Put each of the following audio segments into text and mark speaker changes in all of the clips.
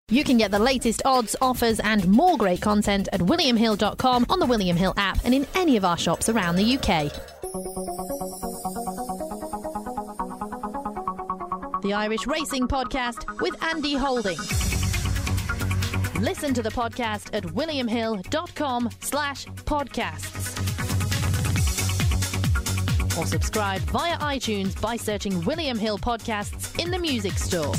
Speaker 1: You can get the latest odds, offers and more great content at williamhill.com, on the William Hill app and in any of our shops around the UK. The Irish Racing Podcast with Andy Holding. Listen to the podcast at williamhill.com/podcasts. Or subscribe via iTunes by searching William Hill Podcasts in the music store.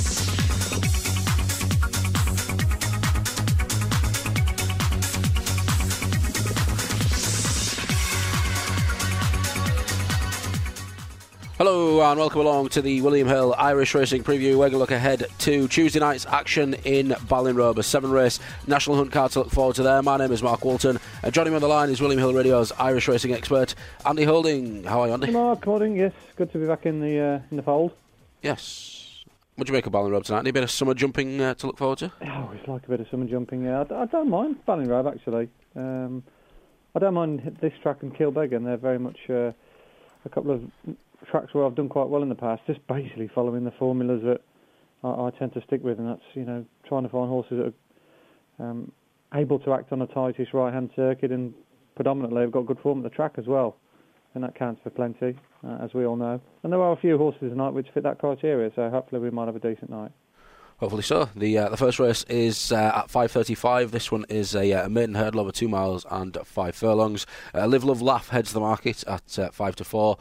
Speaker 2: Hello and welcome along to the William Hill Irish Racing Preview. We're going to look ahead to Tuesday night's action in Ballinrobe, a 7-race National Hunt card to look forward to there. My name is Mark Walton, and joining me on the line is William Hill Radio's Irish racing expert, Andy Holding. How are you, Andy?
Speaker 3: Mark Holding, yes. Good to be back in the fold.
Speaker 2: Yes. What do you make of Ballinrobe tonight? Any bit of summer jumping to look forward to?
Speaker 3: I always like a bit of summer jumping, yeah. I don't mind Ballinrobe, actually. I don't mind this track and Kilbeggan. They're very much a couple of tracks where I've done quite well in the past, just basically following the formulas that I tend to stick with, and that's, trying to find horses that are able to act on a tightish right-hand circuit, and predominantly have got good form at the track as well, and that counts for plenty, as we all know. And there are a few horses tonight which fit that criteria, so hopefully we might have a decent night.
Speaker 2: Hopefully so. The first race is at 5:35. This one is a maiden hurdle over 2 miles and 5 furlongs. Live, Love, Laugh heads the market at 5-4.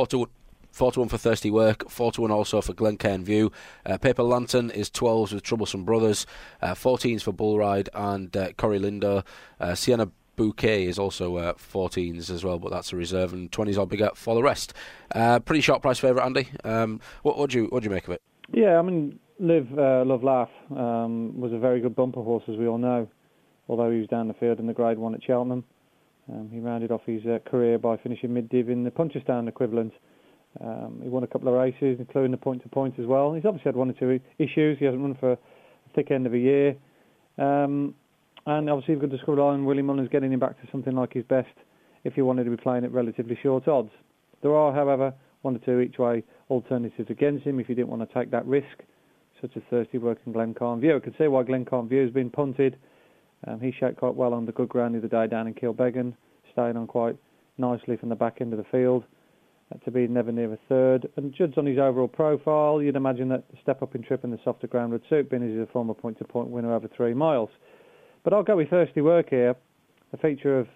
Speaker 2: 4-1 for Thirsty Work, 4-1 also for Glencairn View. Paper Lantern is 12s with Troublesome Brothers, 14s for Bull Ride and Corrie Lindo. Sienna Bouquet is also 14s as well, but that's a reserve, and 20s or bigger for the rest. Pretty sharp price favourite, Andy. What do you make of it?
Speaker 3: Yeah, I mean, Live, Love, Laugh was a very good bumper horse, as we all know, although he was down the field in the Grade 1 at Cheltenham. He rounded off his career by finishing mid-div in the Punchestown equivalent. He won a couple of races, including the point-to-point as well. He's obviously had one or two issues. He hasn't run for a thick end of a year. And obviously you've got to score on Willie Mullins getting him back to something like his best if you wanted to be playing at relatively short odds. There are, however, one or two each-way alternatives against him if you didn't want to take that risk, such as Thirsty Work and Glencairn View. I could see why Glencairn View has been punted. He shaped quite well on the good ground the other day down in Kilbeggan, staying on quite nicely from the back end of the field to be never near a third. And judged on his overall profile, you'd imagine that the step up in trip and the softer ground would suit, being as he's a former point-to-point winner over 3 miles. But I'll go with Thirsty Work here. The feature of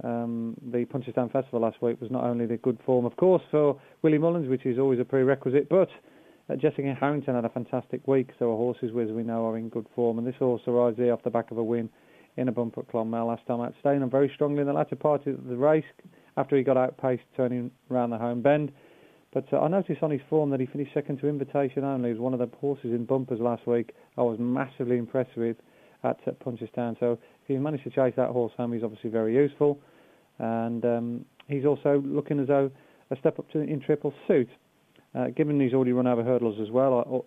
Speaker 3: the Punchestown Festival last week was not only the good form, of course, for Willie Mullins, which is always a prerequisite, but Jessica Harrington had a fantastic week, so our horses, as we know, are in good form. And this horse arrives here off the back of a win in a bumper at Clonmel last time out, staying on very strongly in the latter part of the race after he got outpaced turning round the home bend. But I noticed on his form that he finished second to Invitation Only. He was one of the horses in bumpers last week I was massively impressed with at Punchestown. So if he managed to chase that horse home, he's obviously very useful. And he's also looking as though a step up in triple suit. Given he's already run over hurdles as well,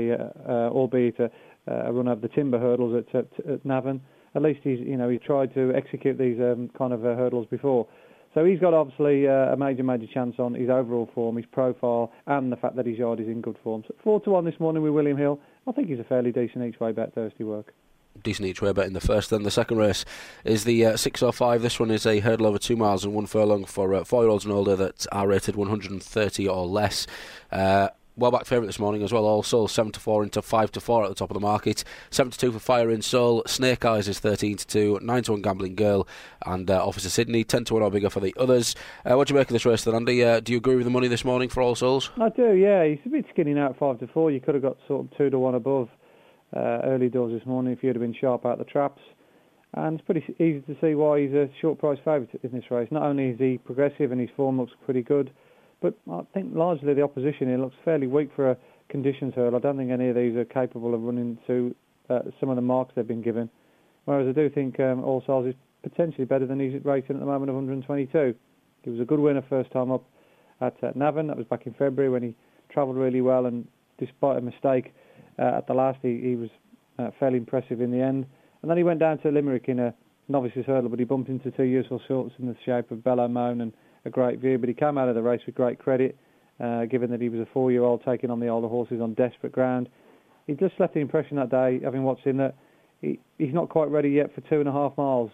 Speaker 3: albeit a run over the timber hurdles at Navan, at least he's tried to execute these kind of hurdles before. So he's got obviously a major chance on his overall form, his profile, and the fact that his yard is in good form. So 4-1 this morning with William Hill. I think he's a fairly decent each-way bet, Thirsty Work.
Speaker 2: Decent each-way bet in the first. Then the second race is the 6:05. This one is a hurdle over 2 miles and 1 furlong for 4-year-olds and older that are rated 130 or less. Well-backed favourite this morning as well. All Soul 7-4 into 5-4 at the top of the market. 7-2 for Fire in Soul. Snake Eyes is 13-2. 9-1 Gambling Girl and Officer Sydney. 10-1 or bigger for the others. What do you make of this race then, Andy? Do you agree with the money this morning for All Souls?
Speaker 3: I do, yeah. He's a bit skinny now at 5-4. You could have got sort of 2-1 above early doors this morning if you'd have been sharp out the traps. And it's pretty easy to see why he's a short price favourite in this race. Not only is he progressive and his form looks pretty good, but I think largely the opposition here looks fairly weak for a conditions hurdle. I don't think any of these are capable of running to some of the marks they've been given. Whereas I do think All Souls is potentially better than he's rating at the moment of 122. He was a good winner first time up at Navan. That was back in February when he travelled really well, and despite a mistake at the last, he was fairly impressive in the end. And then he went down to Limerick in a novices hurdle, but he bumped into 2 useful sorts in the shape of Bellow Moan and A Great View. But he came out of the race with great credit, given that he was a 4-year-old taking on the older horses on desperate ground. He just left the impression that day, having watched him, that he's not quite ready yet for 2.5 miles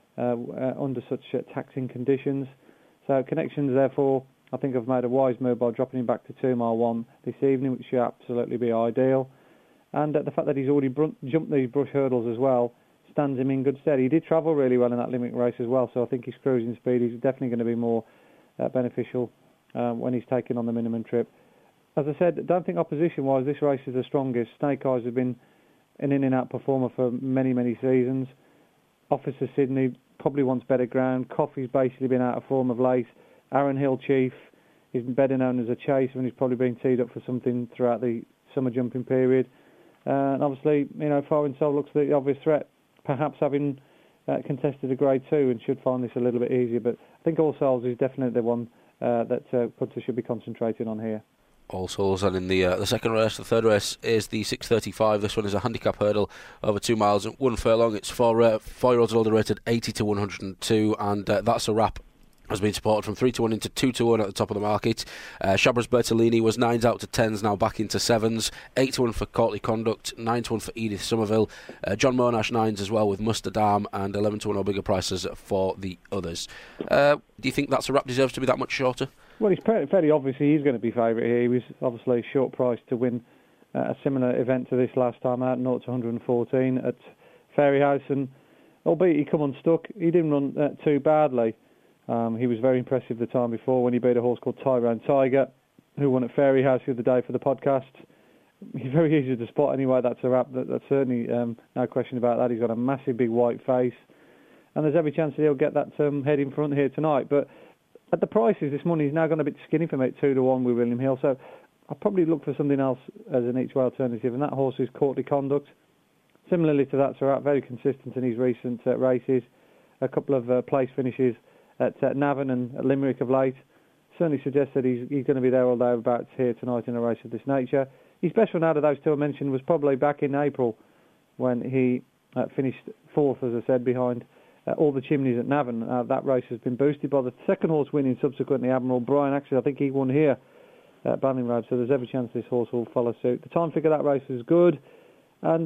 Speaker 3: under such taxing conditions. So Connections, therefore, I think I've made a wise move by dropping him back to 2 mile 1 this evening, which should absolutely be ideal. And the fact that he's already jumped these brush hurdles as well stands him in good stead. He did travel really well in that Limerick race as well, so I think his cruising speed is definitely going to be more beneficial when he's taking on the minimum trip. As I said, I don't think opposition-wise this race is the strongest. Snake Eyes have been an in-and-out performer for many, many seasons. Officer Sydney probably wants better ground. Coffey's basically been out of form of late. Aaron Hill Chief is better known as a chaser, and he's probably been teed up for something throughout the summer jumping period. And obviously, Fire and Soul looks the obvious threat, perhaps having contested a Grade 2 and should find this a little bit easier. But I think All Souls is definitely the one that Punter should be concentrating on here.
Speaker 2: All Souls. And in the second race, the third race, is the 6:35. This one is a handicap hurdle over 2 miles and 1 furlong. It's for 4-year-olds and older, rated 80 to 102, and that's a wrap. Has been supported from 3 to 1 into 2 to 1 at the top of the market. Shabras Bertolini was 9s out to 10s, now back into 7s. 8 to 1 for Courtly Conduct, 9 to 1 for Edith Somerville. John Monash 9s as well with Mustardam, and 11 to 1 or bigger prices for the others. Do you think that's a wrap deserves to be that much shorter?
Speaker 3: Well, it's fairly obviously he's going to be favourite here. He was obviously short priced to win a similar event to this last time out, 0 to 114 at Fairyhouse, and albeit he come unstuck, he didn't run too badly. He was very impressive the time before when he beat a horse called Tyrone Tiger, who won at Fairyhouse the other day for the podcast. He's very easy to spot anyway. That's a wrap. That's certainly no question about that. He's got a massive big white face, and there's every chance that he'll get that head in front here tonight. But at the prices this morning, he's now gone a bit skinny for me at 2 to 1 with William Hill. So I'll probably look for something else as an each way alternative, and that horse is Courtly Conduct. Similarly to that, Sarat, very consistent in his recent races. A couple of place finishes at Navan and at Limerick of late. Certainly suggests that he's going to be there or thereabouts here tonight in a race of this nature. His best one out of those two I mentioned was probably back in April when he finished 4th, as I said, behind All the Chimneys at Navan. That race has been boosted by the second horse winning subsequently, Admiral Brian. Actually, I think he won here at Banning Road, so there's every chance this horse will follow suit. The time figure of that race was good, and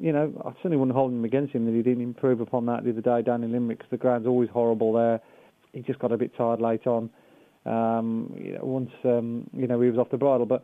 Speaker 3: I certainly wouldn't hold him against him that he didn't improve upon that the other day down in Limerick, because the ground's always horrible there. He just got a bit tired late on. Once he was off the bridle, but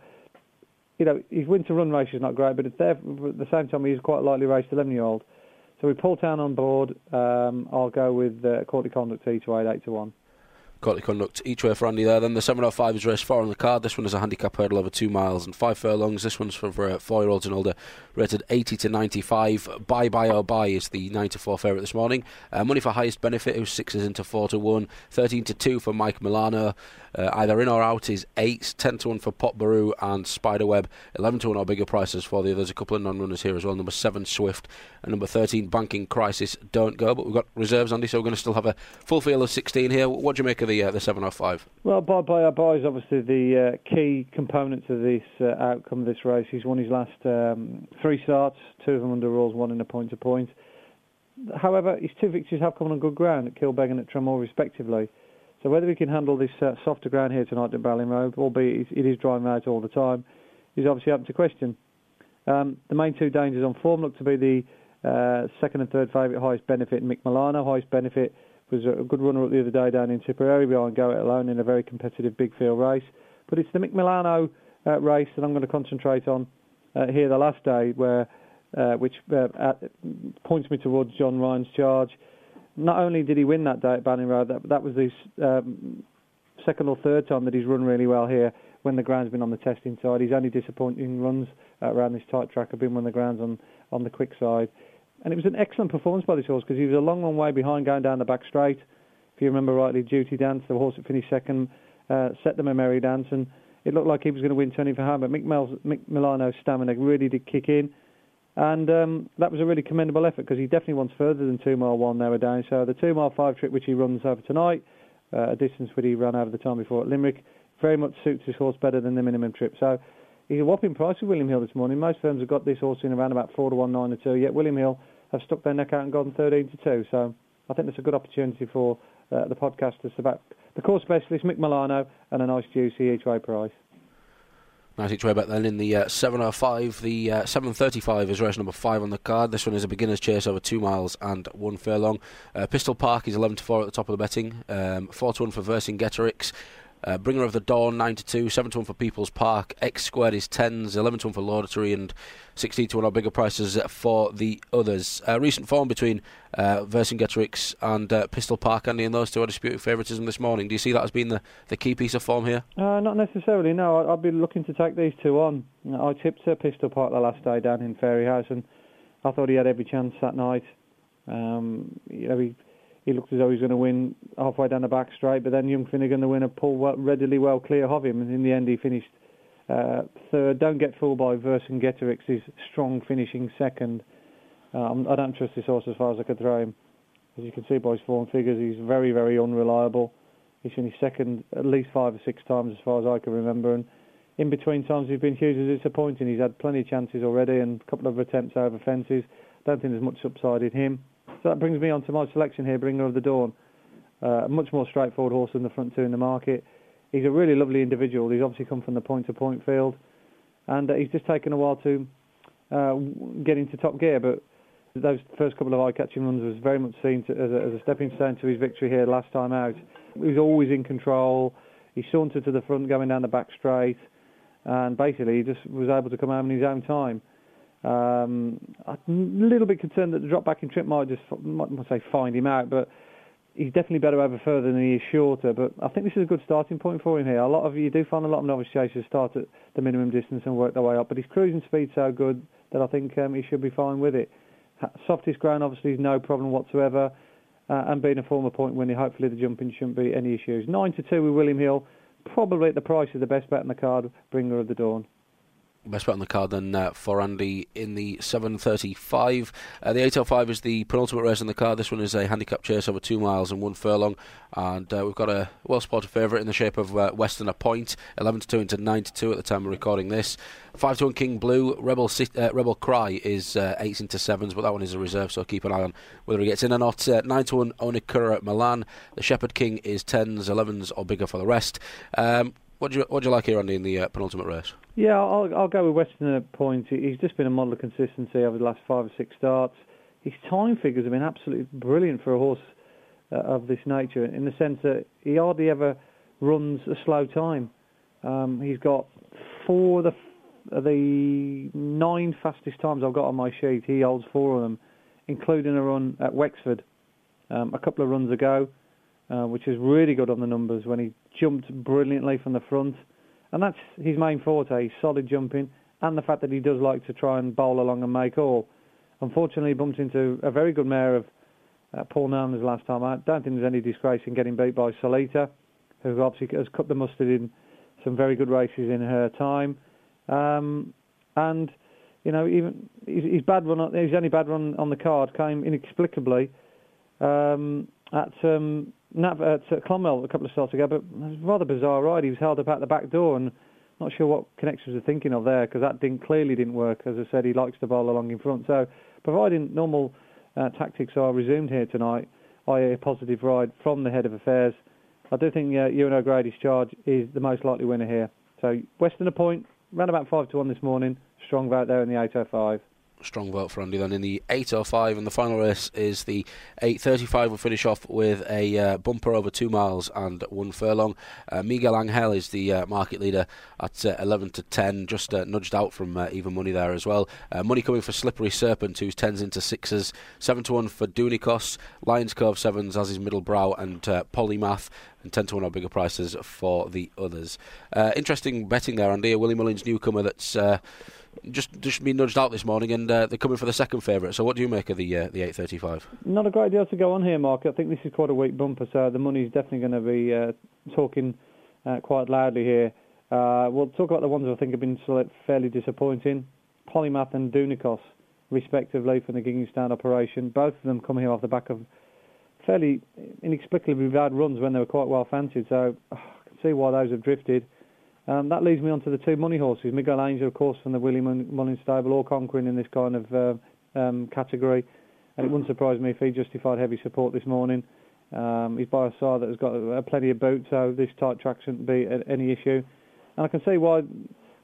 Speaker 3: his winter run race is not great, but it's there at the same time he's quite a lightly raced 11-year-old. So with Paul Town on board, I'll go with Courtly Conduct E2 8 to 1.
Speaker 2: Courtly Conduct each way for Andy there. Then the 7:05 is race 4 on the card. This one is a handicap hurdle over 2 miles and 5 furlongs. This one's for 4-year-olds and older, rated 80 to 95. Bye Bye or Bye is the 9 to 4 favourite this morning. Money for Highest Benefit, who's 6s into 4 to 1. 13 to 2 for Mike Milano. Either in or out is 8. 10 to 1 for Pot Baru and Spiderweb. 11 to 1 or bigger prices for the others. A couple of non-runners here as well. Number 7 Swift and number 13 Banking Crisis Don't Go. But we've got reserves, Andy, so we're going to still have a full field of 16 here. What do you make of the 7:05?
Speaker 3: Well, Bye Bye or Bye is obviously the key component to this outcome of this race. He's won his last 3 starts, 2 of them under rules, 1 in a point-to-point. However, his 2 victories have come on good ground at Kilbeg and at Tramore respectively. So whether he can handle this softer ground here tonight at Balling Road, albeit it is drying out all the time, is obviously up to question. The main 2 dangers on form look to be the second and third favourite Highest Benefit and Mick Milano. Highest Benefit was a good runner up the other day down in Tipperary behind Go It Alone in a very competitive big field race. But it's the Mick Milano race that I'm going to concentrate on here the last day, which points me towards John Ryan's charge. Not only did he win that day at Banning Road, that was his second or third time that he's run really well here when the ground's been on the testing side. His only disappointing runs around this tight track have been when the ground's on the quick side. And it was an excellent performance by this horse because he was a long way behind going down the back straight. If you remember rightly, Duty Dance, the horse that finished second, set them a merry dance, and it looked like he was going to win turning for home. But Mick Milano's stamina really did kick in. And that was a really commendable effort because he definitely wants further than 2 mile 1 there down. So the 2 mile 5 trip which he runs over tonight, a distance which he ran over the time before at Limerick, very much suits his horse better than the minimum trip. So he's a whopping price with William Hill this morning. Most firms have got this horse in around about 4 to 1, 9 to 2. Yet William Hill have stuck their neck out and gone 13 to 2. So I think that's a good opportunity for the podcasters to back the course specialist Mick Milano and a nice juicy each way price.
Speaker 2: Nice each way back then in the 7:05. The 7:35 is race number 5 on the card. This one is a beginner's chase over 2 miles and 1 furlong. Pistol Park is 11-4 at the top of the betting. 4-1 for Vercingetorix. Bringer of the Dawn 9-2, 7-1 for People's Park. X Squared is 10s, 11-1 for Laudatory, and 16-1 are bigger prices for the others. Recent form between Vercingetorix and Pistol Park, Andy, and those two are disputing favouritism this morning. Do you see that as being the key piece of form here?
Speaker 3: Not necessarily, no. I'd be looking to take these two on. I tipped Pistol Park the last day down in Fairyhouse, and I thought he had every chance that night. He looked as though he was going to win halfway down the back straight, but then Young Finnegan, the winner, pulled readily well clear of him, and in the end he finished third. Don't get fooled by Vercingetorix's strong finishing second. I don't trust this horse as far as I could throw him. As you can see by his form figures, he's very, very unreliable. He's finished second at least 5 or 6 times as far as I can remember, and in between times he's been hugely disappointing. He's had plenty of chances already and a couple of attempts over fences. Don't think there's much upside in him. So that brings me on to my selection here, Bringer of the Dawn. A much more straightforward horse than the front two in the market. He's a really lovely individual. He's obviously come from the point-to-point field, and he's just taken a while to get into top gear, but those first couple of eye-catching runs was very much seen as a stepping stone to his victory here last time out. He was always in control. He sauntered to the front going down the back straight, and basically he just was able to come home in his own time. I'm a little bit concerned that the drop back in trip might say find him out, but he's definitely better over further than he is shorter. But I think this is a good starting point for him here. You do find a lot of novice chasers start at the minimum distance and work their way up, but his cruising speed's so good that I think he should be fine with it. Softest ground obviously is no problem whatsoever, and being a former point winner, hopefully the jumping shouldn't be any issues. 9-2 with William Hill, probably at the price of the best bet on the card, Bringer of the Dawn.
Speaker 2: Best bet on the card then for Andy in the 7:35. The 8:05 is the penultimate race on the card. This one is a handicap chase over 2 miles and 1 furlong, and we've got a well-spotted favourite in the shape of Westerner Point, 11-2 into 9-2 at the time of recording this. 5-1 King Blue. Rebel Cry is 8s into 7s, but that one is a reserve, so keep an eye on whether he gets in or not. 9-1 Onikura at Milan. The Shepherd King is 10s, 11s or bigger for the rest. What do you like here, Andy, in the penultimate race? Yeah,
Speaker 3: I'll go with Westerner Point. He's just been a model of consistency over the last 5 or 6 starts. His time figures have been absolutely brilliant for a horse of this nature, in the sense that he hardly ever runs a slow time. He's got 4 of the 9 fastest times I've got on my sheet. He holds 4 of them, including a run at Wexford a couple of runs ago, which is really good on the numbers when he jumped brilliantly from the front. And that's his main forte, he's solid jumping, and the fact that he does like to try and bowl along and make all. Unfortunately, he bumped into a very good mare of Paul Nolan's last time out. Don't think there's any disgrace in getting beat by Solita, who obviously has cut the mustard in some very good races in her time. And, you know, even his only bad run on the card came inexplicably at Clonmel a couple of starts ago, but it was a rather bizarre ride. He was held up at the back door, and not sure what connections are thinking of there, because that clearly didn't work. As I said, he likes to bowl along in front. So, providing normal tactics are resumed here tonight, i.e. a positive ride from the head of affairs, I do think Ewan O'Grady's charge is the most likely winner here. So, Westerner Point, round about 5-1 this morning. Strong vote there in the 8:05.
Speaker 2: Strong vote for Andy then in the 8:05, and the final race is the 8:35. We'll finish off with a bumper over 2 miles and 1 furlong. Miguel Angel is the market leader at 11-10, just nudged out from even money there as well. Money coming for Slippery Serpent, who's 10s into 6s. 7-1 for Dunikos. Lions Cove 7s, as is Middlebrow and Polymath, and 10-1 are bigger prices for the others. Interesting betting there, Andy. A Willie Mullins newcomer that's just been nudged out this morning, and they're coming for the second favourite. So what do you make of the 8:35?
Speaker 3: Not a great deal to go on here, Mark. I think this is quite a weak bumper, so the money's definitely going to be talking quite loudly here. We'll talk about the ones I think have been fairly disappointing. Polymath and Dunikos, respectively, from the Gigging Stand operation. Both of them coming here off the back of fairly inexplicably bad runs when they were quite well fancied, so I can see why those have drifted. That leads me on to the 2 money horses. Miguel Angel, of course, from the Willie Mullins stable, all conquering in this kind of category. And it wouldn't surprise me if he justified heavy support this morning. He's by a side that has got plenty of boot, so this tight track shouldn't be any issue. And I can see why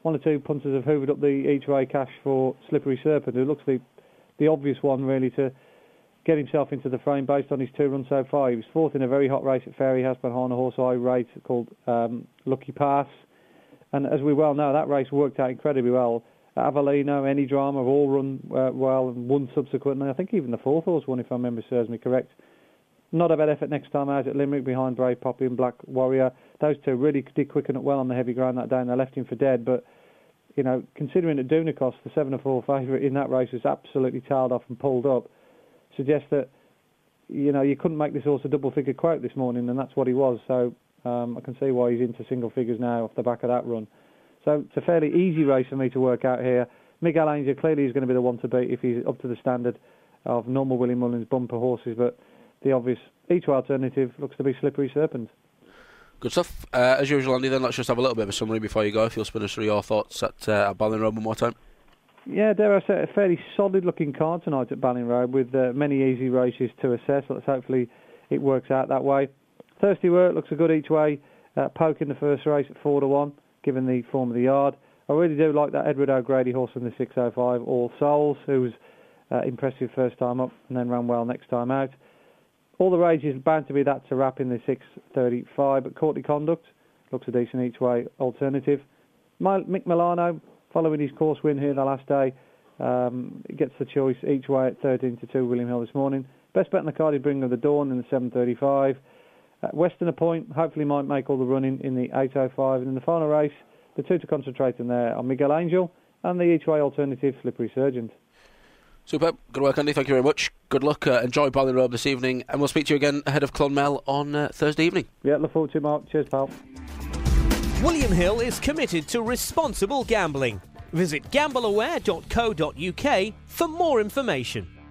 Speaker 3: one or two punters have hoovered up the each-way cash for Slippery Serpent, who looks the obvious one, really, to get himself into the frame based on his 2 runs so far. He was fourth in a very hot race at Fairyhouse behind a horse I rate called Lucky Pass. And as we well know, that race worked out incredibly well. Avellino, Any Drama have all run well and won subsequently. I think even the fourth horse won, if my memory serves me correct. Not a bad effort next time out at Limerick behind Brave Poppy and Black Warrior. Those two really did quicken up well on the heavy ground that day, and they left him for dead. But, you know, considering that Dunicos, the 7-4 favourite in that race, was absolutely tailed off and pulled up, suggests that, you know, you couldn't make this horse a double-figure quote this morning, and that's what he was. So I can see why he's into single figures now off the back of that run. So it's a fairly easy race for me to work out here. Miguel Angel clearly is going to be the one to beat if he's up to the standard of normal Willie Mullins bumper horses, but the obvious each-way alternative looks to be Slippery Serpent.
Speaker 2: Good stuff. As usual, Andy, then let's just have a little bit of a summary before you go, if you'll spin us through your thoughts at Balling Road one more time.
Speaker 3: Yeah, dare I say, a fairly solid-looking card tonight at Balling Road with many easy races to assess. Let's hopefully it works out that way. Thirsty Work looks a good each way. Poke in the first race at 4-1, given the form of the yard. I really do like that Edward O'Grady horse from the 605, All Souls, who was impressive first time up and then ran well next time out. All the Rage is bound to be that to wrap in the 635, but Courtly Conduct looks a decent each way alternative. Mick Milano, following his course win here the last day, gets the choice each way at 13-2 William Hill this morning. Best bet in the card is Bring of the Dawn in the 735. Western Point hopefully might make all the running in the 805, and in the final race, the two to concentrate on there are Miguel Angel and the each way alternative Slippery Serpent.
Speaker 2: Superb. Good work, Andy. Thank you very much. Good luck. Enjoy Balling Road this evening, and we'll speak to you again ahead of Clonmel on Thursday evening.
Speaker 3: Yeah, look forward to it, Mark. Cheers, pal.
Speaker 4: William Hill is committed to responsible gambling. Visit gambleaware.co.uk for more information.